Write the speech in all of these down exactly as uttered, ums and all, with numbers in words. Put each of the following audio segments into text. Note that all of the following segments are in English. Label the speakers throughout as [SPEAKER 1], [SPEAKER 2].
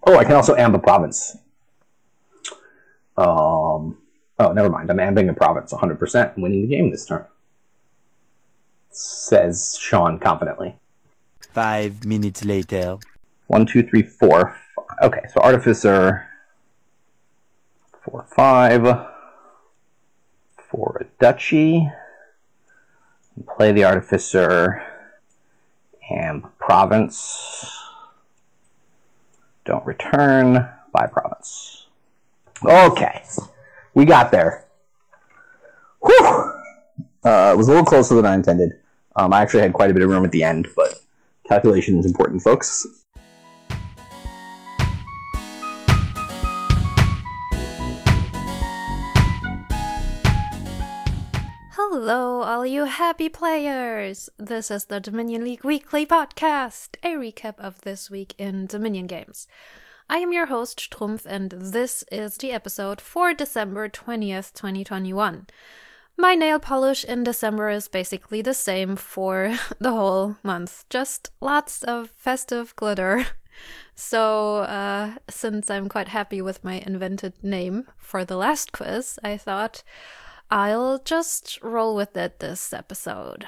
[SPEAKER 1] Oh, I can also amb a province. Um. Oh, never mind. I'm ambing a province one hundred percent and winning the game this turn. Says Sean confidently.
[SPEAKER 2] Five minutes later.
[SPEAKER 1] One, two, three, four. Okay, so Artificer. Four, five. For a duchy. Play the Artificer. Amb province. Don't return. Buy province. Okay. We got there. Whew! Uh, it was a little closer than I intended. Um, I actually had quite a bit of room at the end, but calculation is important, folks.
[SPEAKER 3] Hello, all you happy players! This is the Dominion League Weekly Podcast, a recap of this week in Dominion games. I am your host, Strumpf, and this is the episode for December twentieth, twenty twenty-one. My nail polish in December is basically the same for the whole month, just lots of festive glitter. So, uh, since I'm quite happy with my invented name for the last quiz, I thought I'll just roll with it this episode.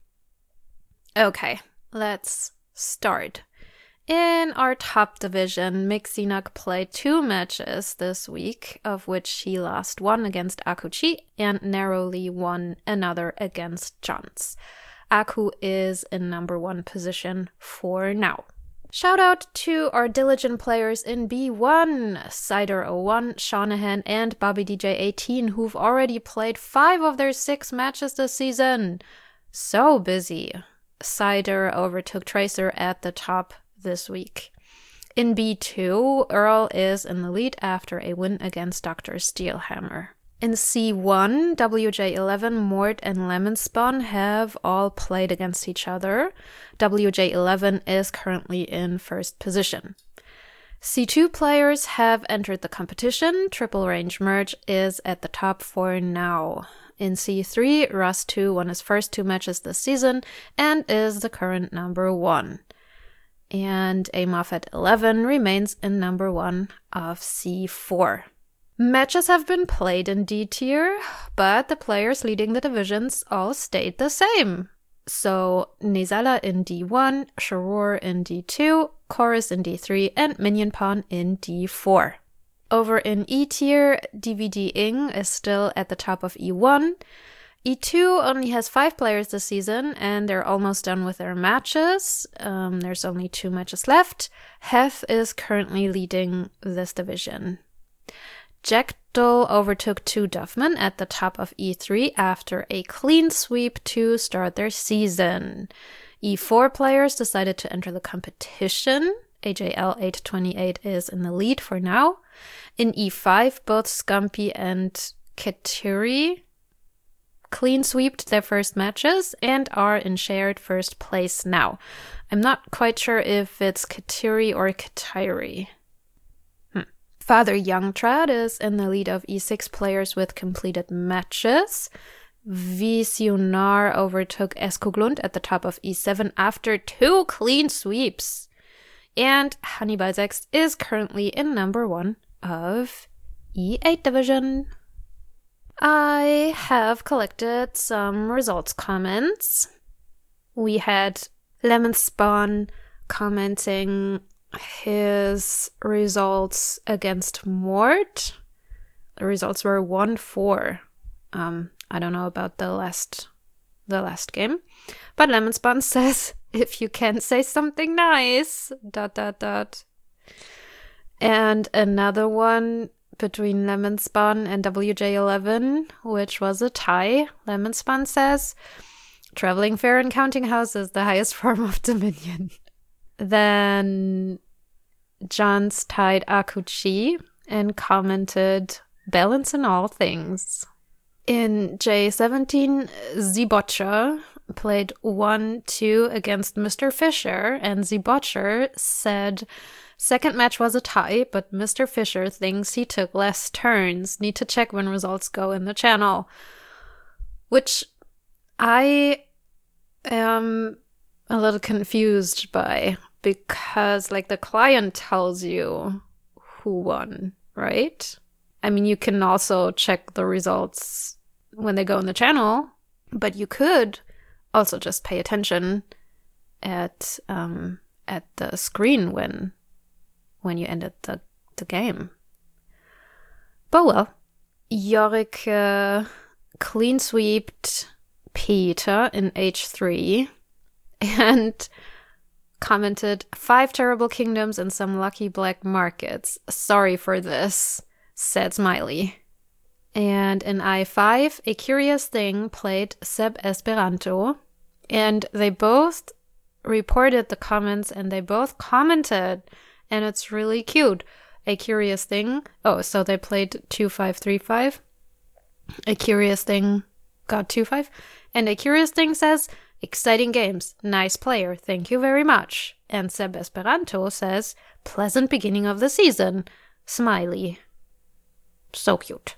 [SPEAKER 3] Okay, let's start. In our top division, Mixinaq played two matches this week, of which he lost one against Akuchi and narrowly won another against Johns. Aku is in number one position for now. Shout out to our diligent players in B one, Cider oh one, Shanahan, and Bobby D J eighteen, who've already played five of their six matches this season. So busy. Cider overtook Tracer at the top this week. In B two, Earl is in the lead after a win against Doctor Steelhammer. In C one, W J eleven, Mort, and Lemonspawn have all played against each other. W J eleven is currently in first position. C two players have entered the competition. Triple Range Merge is at the top for now. In C three, Rust two won his first two matches this season and is the current number one. And A Moffat eleven remains in number one of C four. Matches have been played in D tier, but the players leading the divisions all stayed the same. So, Nizala in D one, Sharor in D two, Chorus in D three, and Minion Pawn in D four. Over in E tier, D V D Ing is still at the top of E one. E two only has five players this season, and they're almost done with their matches. Um, there's only two matches left. Hef is currently leading this division. Jackdaw overtook two Duffman at the top of E three after a clean sweep to start their season. E four players decided to enter the competition. A J L eight twenty-eight is in the lead for now. In E five, both Scumpy and Kateri clean sweeped their first matches and are in shared first place now. I'm not quite sure if it's Kateri or Katiri. Hmm. Father Youngtrad is in the lead of E six players with completed matches. Visionar overtook Escoglund at the top of E seven after two clean sweeps. And Hannibal six is currently in number one of E eight division. I have collected some results comments. We had Lemonspawn commenting his results against Mort. The results were one four. Um, I don't know about the last the last game. But Lemonspawn says, if you can say something nice, dot dot dot. And another one between Lemonspawn and W J eleven, which was a tie. Lemonspawn says, traveling fair and counting house is the highest form of dominion. Then Johns tied Akuchi and commented, balance in all things. In J seventeen, Zbotcher played one two against Mister Fisher, and Zbotcher said, second match was a tie, but Mister Fisher thinks he took less turns. Need to check when results go in the channel. Which I am a little confused by, because like the client tells you who won, right? I mean, you can also check the results when they go on the channel, but you could also just pay attention at um, at the screen when when you ended the, the game. But well, Yorick uh, clean sweeped Peter in H three and commented, five terrible kingdoms and some lucky black markets. Sorry for this, said Smiley. And in I five, A Curious Thing played Seb Esperanto, and they both reported the comments and they both commented, and it's really cute. A Curious Thing, oh, so they played two five three five. A Curious Thing got two five, and A Curious Thing says, exciting games, nice player, thank you very much. And Seb Esperanto says, pleasant beginning of the season, Smiley. So cute.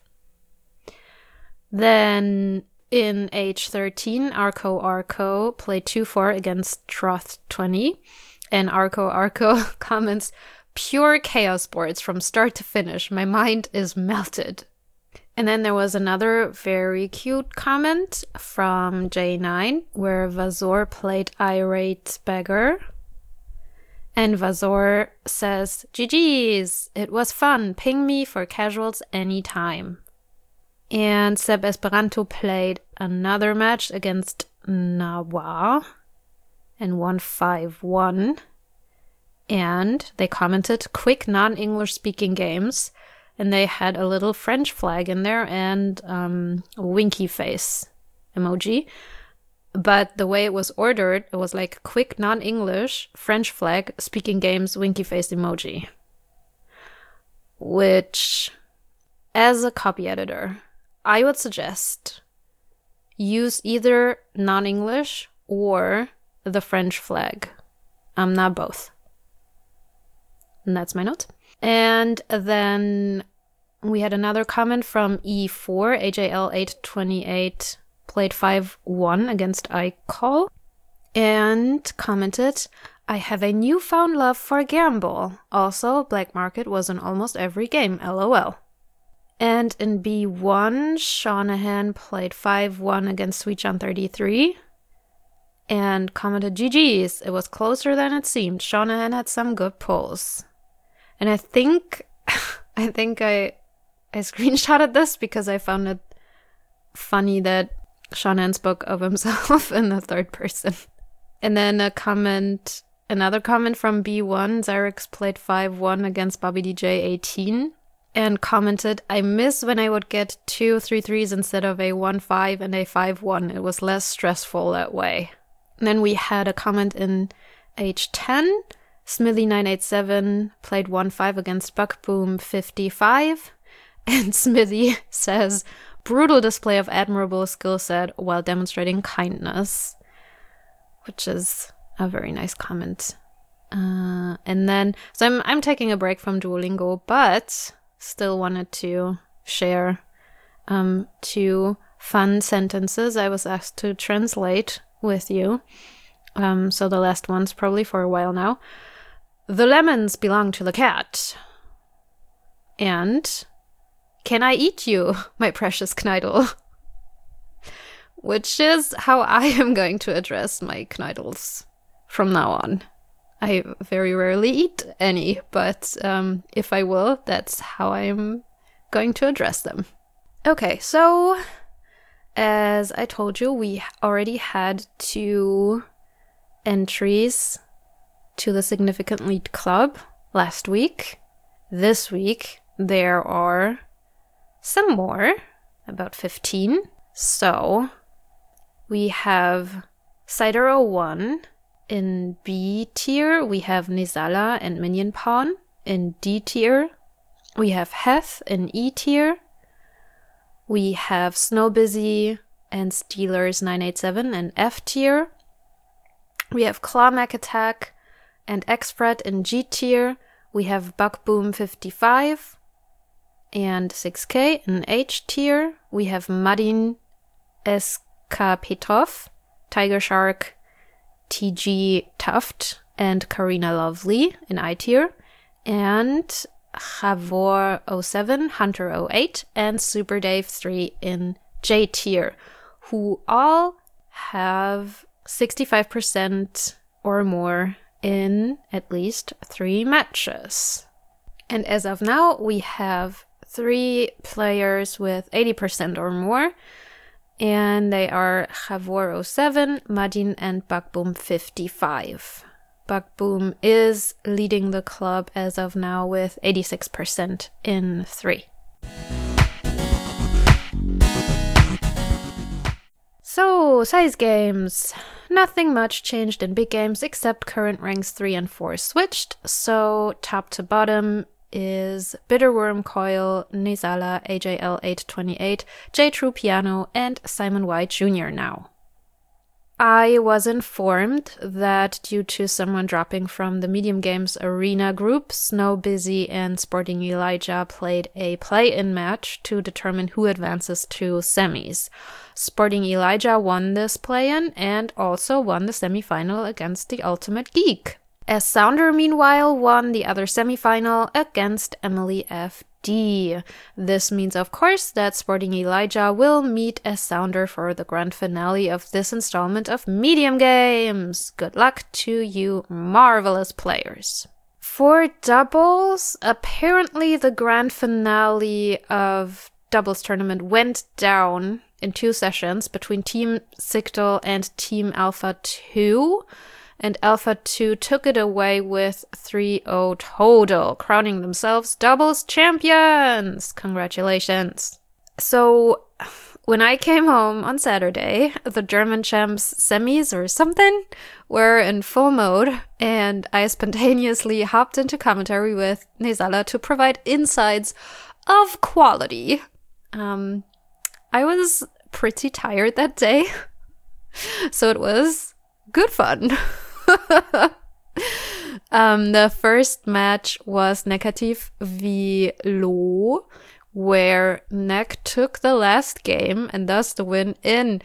[SPEAKER 3] Then in H thirteen, Arco Arco played two four against Troth twenty. And Arco Arco comments, pure chaos boards from start to finish. My mind is melted. And then there was another very cute comment from J nine where Vazor played Irate Beggar. And Vazor says, G G's, it was fun. Ping me for casuals anytime. And Seb Esperanto played another match against Nawa and won five one. And they commented, quick non-English speaking games. And they had a little French flag in there and um, a winky face emoji. But the way it was ordered, it was like quick non-English, French flag, speaking games, winky face emoji. Which, as a copy editor, I would suggest use either non-English or the French flag. Um, not both. And that's my note. And then we had another comment from E four, A J L eight twenty-eight, played five one against iCall, and commented, I have a newfound love for Gamble. Also, Black Market was in almost every game, lol. And in B one, Shanahan played five one against Sweet John thirty-three, and commented, G G's, it was closer than it seemed. Shanahan had some good pulls. And I think, I think I, I screenshotted this because I found it funny that Shanahan spoke of himself in the third person. And then a comment, another comment from B one, Zyrex played five one against Bobby D J eighteen and commented, I miss when I would get two three threes instead of a one five and a five one. It was less stressful that way. And then we had a comment in H ten, Smithy nine eight seven played one five against Buckboom fifty-five, and Smithy says, brutal display of admirable skill set while demonstrating kindness, which is a very nice comment. Uh, and then, so I'm I'm taking a break from Duolingo, but still wanted to share um, two fun sentences I was asked to translate with you. Um, so the last one's probably for a while now. The lemons belong to the cat. And, can I eat you, my precious Kneidel? Which is how I am going to address my Kneidels from now on. I very rarely eat any, but um, if I will, that's how I'm going to address them. Okay, so as I told you, we already had two entries to the Significant Lead Club last week. This week, there are some more, about fifteen. So, we have Cider oh one. In B tier, we have Nizala and Minion Pawn. In D tier, we have Heth. In E tier, we have Snowbusy and Steelers nine eight seven. In F tier, we have Clawmac Attack and X-Fred. In G tier, we have Buckboom fifty-five and six K. In H tier, we have Madin Eskapetov, Tiger Shark, T G Tuft, and Karina Lovely in I tier. And Javor oh seven, Hunter oh eight, and Super Dave three in J tier, who all have sixty-five percent or more in at least three matches. And as of now, we have three players with eighty percent or more, and they are Javor oh seven, Madin, and Bakboom fifty-five. Bakboom is leading the club as of now with eighty-six percent in three. So, size games. Nothing much changed in big games except current ranks three and four switched. So, top to bottom is Bitterworm Coil, Nizala, A J L eight twenty-eight, J True Piano, and Simon White Junior now. I was informed that due to someone dropping from the Medium Games Arena group, Snow Busy and Sporting Elijah played a play-in match to determine who advances to semis. Sporting Elijah won this play-in and also won the semifinal against the Ultimate Geek. S Sounder, meanwhile, won the other semifinal against Emily F D. This means, of course, that Sporting Elijah will meet S Sounder for the grand finale of this installment of Medium Games. Good luck to you marvelous players. For doubles, apparently the grand finale of doubles tournament went down in two sessions between Team Sigdal and Team Alpha two. And Alpha two took it away with three oh total, crowning themselves doubles champions. Congratulations. So, when I came home on Saturday, the German champs semis or something were in full mode, and I spontaneously hopped into commentary with Nizala to provide insights of quality. Um, I was pretty tired that day, so it was good fun. um, the first match was Negativ v Lo, where Neck took the last game and thus the win in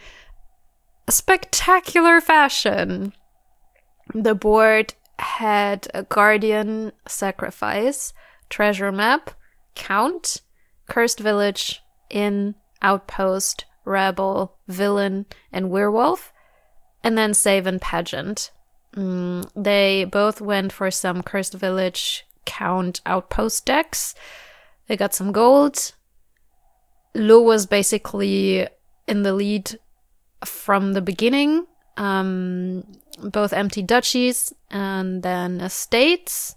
[SPEAKER 3] spectacular fashion. The board had a Guardian, Sacrifice, Treasure Map, Count, Cursed Village, Inn, Outpost, Rebel, Villain, and Werewolf, and then Save and Pageant. Mm, they both went for some Cursed Village, Count, Outpost decks. They got some gold. Lo was basically in the lead from the beginning. Um, both empty duchies and then estates.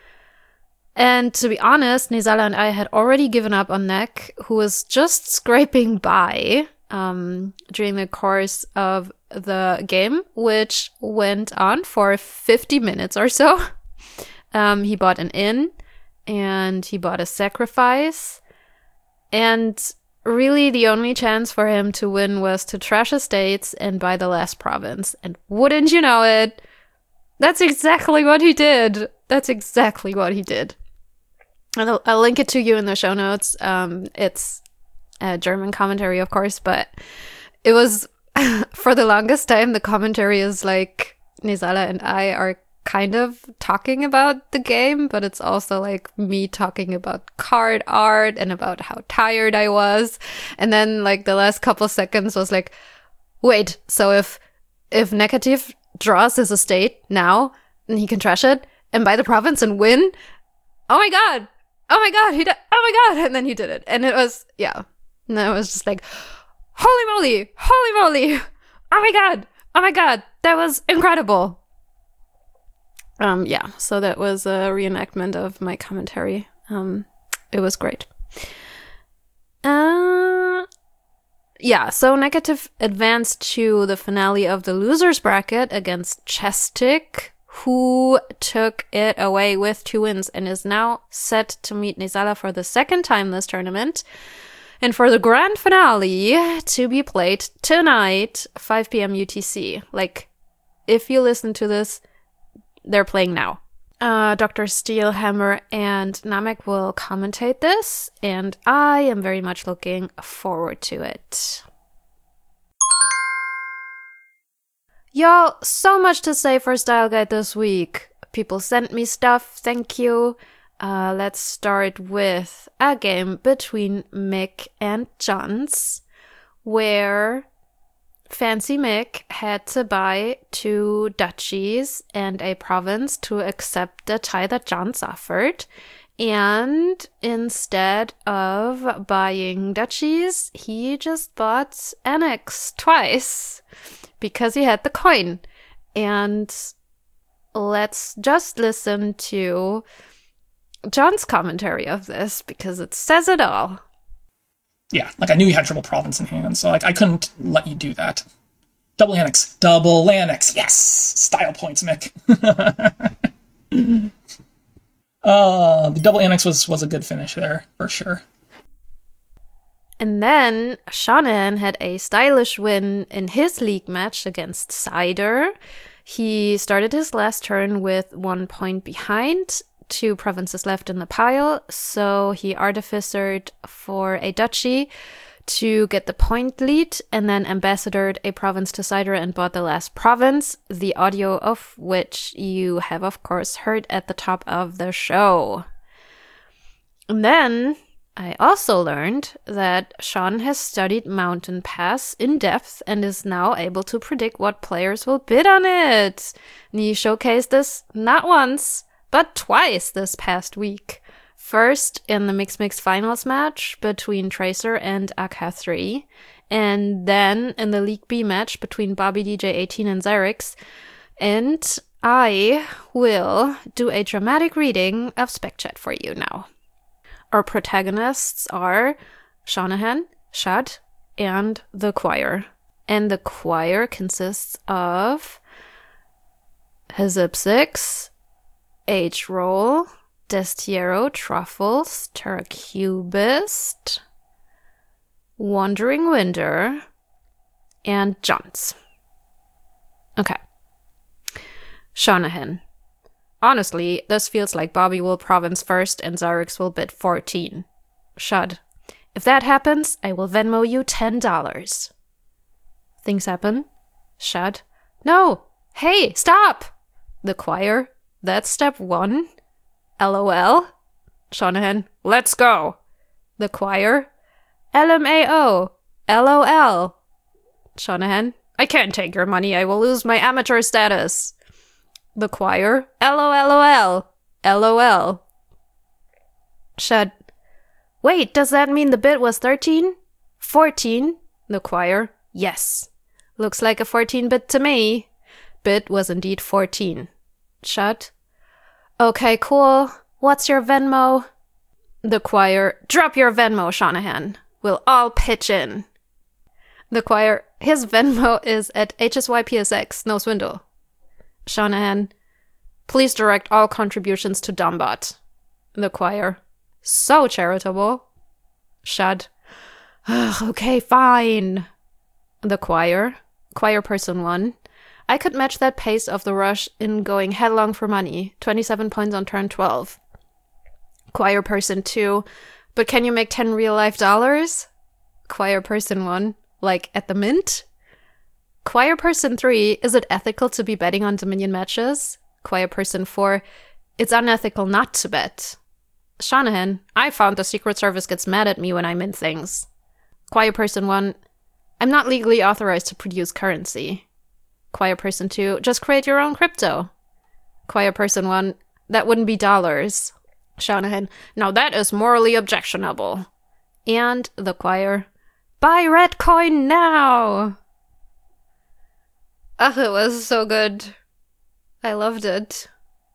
[SPEAKER 3] And to be honest, Nizala and I had already given up on Neck, who was just scraping by um, during the course of the game, which went on for fifty minutes or so. Um, he bought an inn and he bought a sacrifice. And really the only chance for him to win was to trash estates and buy the last province. And wouldn't you know it, that's exactly what he did. That's exactly what he did. And I'll, I'll link it to you in the show notes. Um, it's a German commentary, of course, but it was, for the longest time, the commentary is like Nizala and I are kind of talking about the game, but it's also like me talking about card art and about how tired I was. And then like the last couple seconds was like, wait, so if if Negativ draws his estate now, and he can trash it and buy the province and win, oh my god, oh my god, he did, oh my god, and then he did it. And it was, yeah, and I was just like, holy moly, holy moly, oh my god, oh my god, that was incredible. Um, yeah, so that was a reenactment of my commentary. Um, it was great. Uh, yeah, so Negativ advanced to the finale of the losers bracket against Chestic, who took it away with two wins and is now set to meet Nizala for the second time this tournament. And for the grand finale to be played tonight, five p.m. U T C. Like, if you listen to this, they're playing now. Uh, Doctor Steelhammer and Namek will commentate this, and I am very much looking forward to it. Y'all, so much to say for Style Guide this week. People sent me stuff, thank you. Uh, let's start with a game between Mick and Johns, where Fancy Mick had to buy two duchies and a province to accept the tie that Johns offered. And instead of buying duchies, he just bought annex twice because he had the coin. And let's just listen to John's commentary of this because it says it all.
[SPEAKER 4] Yeah, like I knew you had triple province in hand, so like I couldn't let you do that. Double annex. Double annex. Yes! Style points, Mick. uh, the double annex was, was a good finish there, for sure.
[SPEAKER 3] And then Shanahan had a stylish win in his league match against Cider. He started his last turn with one point behind, two provinces left in the pile, so he artificered for a duchy to get the point lead, and then ambassadored a province to Cider and bought the last province, the audio of which you have, of course, heard at the top of the show. And then I also learned that Sean has studied Mountain Pass in depth and is now able to predict what players will bid on it. And he showcased this not once, but twice this past week. First in the Mix Mix Finals match between Tracer and A K three, and then in the League B match between Bobby D J eighteen and Xerix. And I will do a dramatic reading of Spec Chat for you now. Our protagonists are Shanahan, Shad, and the choir. And the choir consists of Hezipsix, H-Roll, Destiero, Truffles, Terracubist, Wandering Winder, and Johns. Okay. Shanahan. Honestly, this feels like Bobby will province first and Xerix will bid fourteen. Shud. If that happens, I will Venmo you ten dollars. Things happen. Shud. No! Hey, stop! The choir. That's step one. LOL. Shanahan. Let's go. The choir. L M A O. LOL. Shanahan. I can't take your money. I will lose my amateur status. The choir. LOLOL. LOL. Shud. Wait, does that mean the bid was thirteen? fourteen? The choir. Yes. Looks like a fourteen bid to me. Bid was indeed fourteen. Shud. Okay, cool. What's your Venmo? The choir. Drop your Venmo, Shanahan. We'll all pitch in. The choir. His Venmo is at H S Y P S X. No swindle. Shanahan. Please direct all contributions to Dombot. The choir. So charitable. Shud. Okay, fine. The choir. Choir person one. I could match that pace of the rush in going headlong for money. twenty-seven points on turn twelve. Choir person two. But can you make ten real life dollars? Choir person one. Like at the mint? Choir person three. Is it ethical to be betting on Dominion matches? Choir person four. It's unethical not to bet. Shanahan. I found the Secret Service gets mad at me when I mint things. Choir person one. I'm not legally authorized to produce currency. Choir person two. Just create your own crypto. Choir person one. That wouldn't be dollars. Shanahan. Now that is morally objectionable. And the choir. Buy red coin now! Ugh, it was so good. I loved it.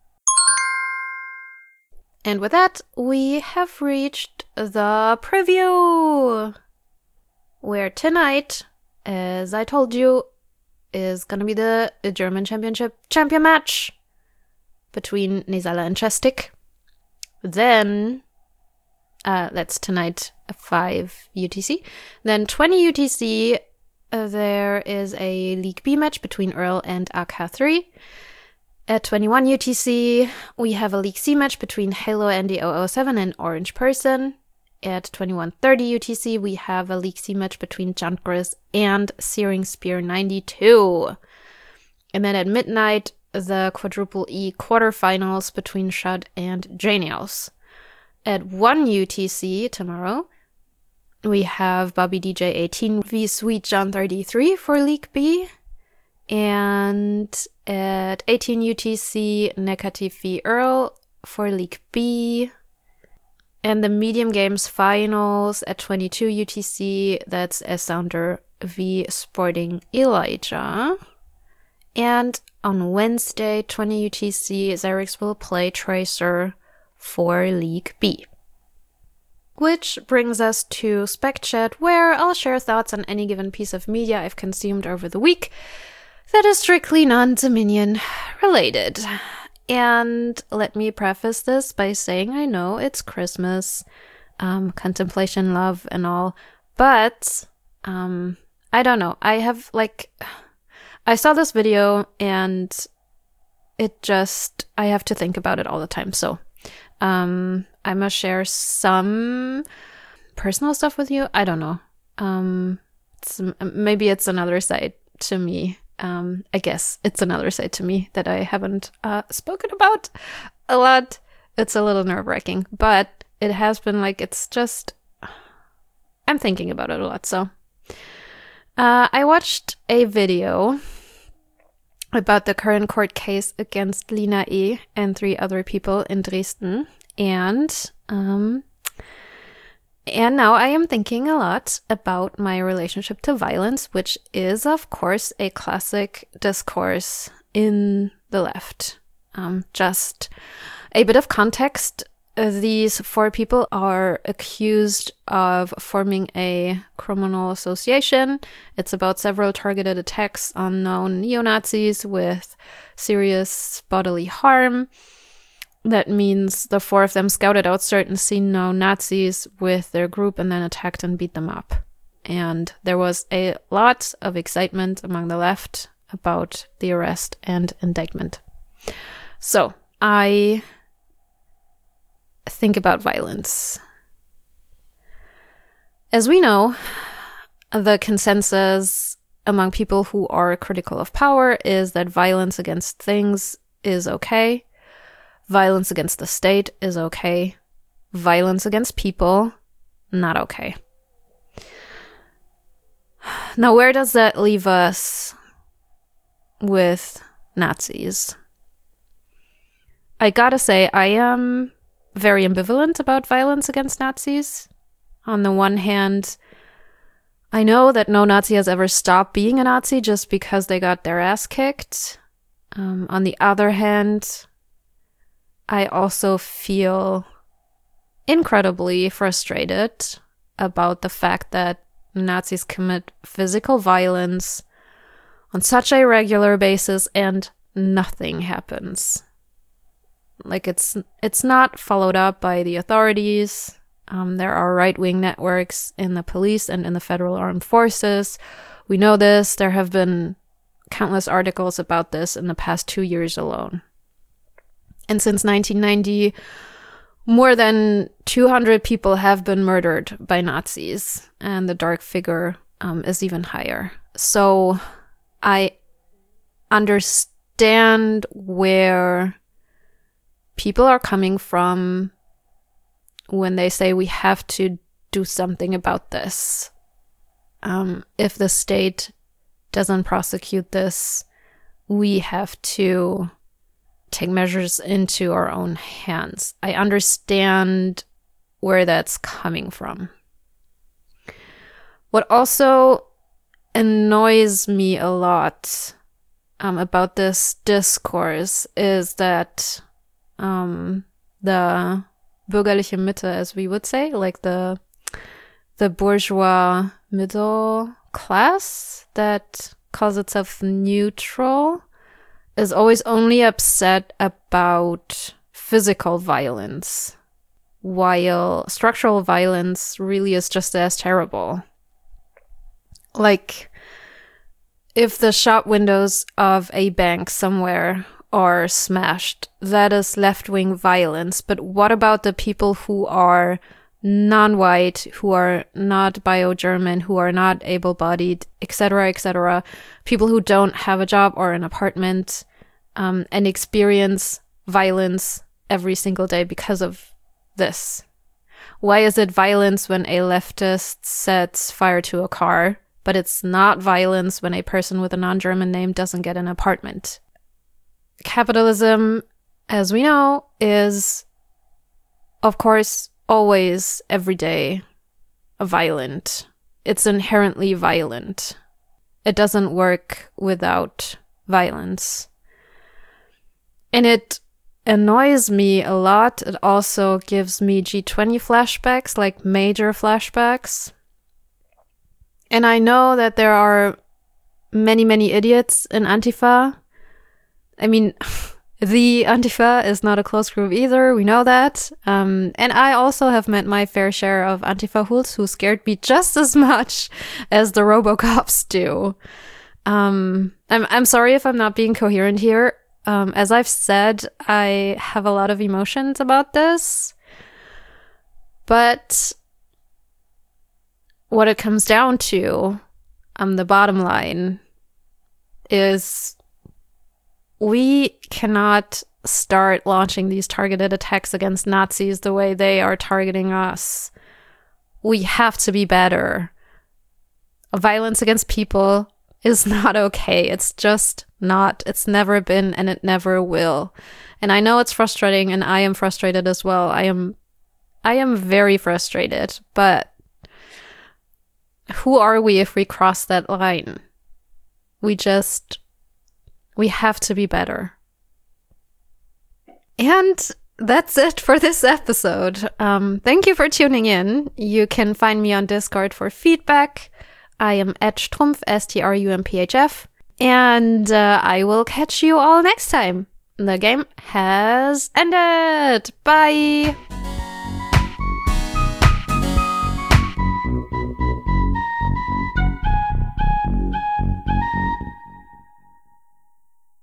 [SPEAKER 3] And with that, we have reached the preview! Where tonight, as I told you, is gonna be the German Championship champion match between Nizala and Chestik. Then, uh, that's tonight, five U T C. Then twenty U T C, uh, there is a League B match between Earl and A K three. At twenty-one U T C, we have a League C match between Halo and the O O seven and Orange Person. At twenty-one thirty U T C, we have a League C match between Junkris and Searing Spear ninety-two. And then at midnight, the Quadruple E quarterfinals between Shud and Janios. at one U T C tomorrow, we have Bobby D J eighteen v Sweet John thirty-three for League B. And at eighteen U T C, Negative v Earl for League B. And the medium games finals at twenty-two U T C, that's S-Sounder v Sporting Elijah. And on Wednesday, twenty U T C, Xerix will play Tracer for League B. Which brings us to Spec Chat, where I'll share thoughts on any given piece of media I've consumed over the week that is strictly non-Dominion related. And let me preface this by saying I know it's Christmas, um, contemplation, love, and all, but um, I don't know. I have, like, I saw this video and it just, I have to think about it all the time. So um, I'm gonna share some personal stuff with you. I don't know. Um, it's, maybe it's another side to me. Um, I guess it's another side to me that I haven't uh, spoken about a lot. It's a little nerve-wracking, but it has been like, it's just, I'm thinking about it a lot. So uh, I watched a video about the current court case against Lina E. and three other people in Dresden. And um, And now I am thinking a lot about my relationship to violence, which is, of course, a classic discourse in the left. Um, just a bit of context. These four people are accused of forming a criminal association. It's about several targeted attacks on known neo-Nazis with serious bodily harm. That means the four of them scouted out certain seen known Nazis with their group and then attacked and beat them up. And there was a lot of excitement among the left about the arrest and indictment. So I think about violence. As we know, the consensus among people who are critical of power is that violence against things is okay. Violence against the state is okay. Violence against people, not okay. Now, where does that leave us with Nazis? I gotta say, I am very ambivalent about violence against Nazis. On the one hand, I know that no Nazi has ever stopped being a Nazi just because they got their ass kicked. Um, on the other hand, I also feel incredibly frustrated about the fact that Nazis commit physical violence on such a regular basis and nothing happens. Like, it's it's not followed up by the authorities. Um, there are right-wing networks in the police and in the federal armed forces. We know this. There have been countless articles about this in the past two years alone. And since nineteen ninety, more than two hundred people have been murdered by Nazis, and the dark figure um, is even higher. So I understand where people are coming from when they say we have to do something about this. Um, if the state doesn't prosecute this, we have to take measures into our own hands. I understand where that's coming from. What also annoys me a lot um, about this discourse is that um, the bürgerliche Mitte, as we would say, like the the bourgeois middle class that calls itself neutral, is always only upset about physical violence, while structural violence really is just as terrible. Like, if the shop windows of a bank somewhere are smashed, that is left-wing violence. But what about the people who are non-white, who are not bio-German, who are not able-bodied, et cetera, et cetera, people who don't have a job or an apartment, um, and experience violence every single day because of this? Why is it violence when a leftist sets fire to a car, but it's not violence when a person with a non-German name doesn't get an apartment? Capitalism, as we know, is, of course, always, every day, violent. It's inherently violent. It doesn't work without violence. And it annoys me a lot. It also gives me G twenty flashbacks, like major flashbacks. And I know that there are many, many idiots in Antifa. I mean, the Antifa is not a close group either. We know that. Um, and I also have met my fair share of Antifa-hools who scared me just as much as the Robocops do. Um, I'm I'm sorry if I'm not being coherent here. Um, as I've said, I have a lot of emotions about this. But what it comes down to, um, the bottom line, is we cannot start launching these targeted attacks against Nazis the way they are targeting us. We have to be better. Violence against people is not okay. It's just not. It's never been, and it never will. And I know it's frustrating, and I am frustrated as well. I am I am very frustrated, but who are we if we cross that line? We just, we have to be better. And that's it for this episode. Um, thank you for tuning in. You can find me on Discord for feedback. I am at Strumpf, S T R U M P H F. And uh, I will catch you all next time. The game has ended. Bye!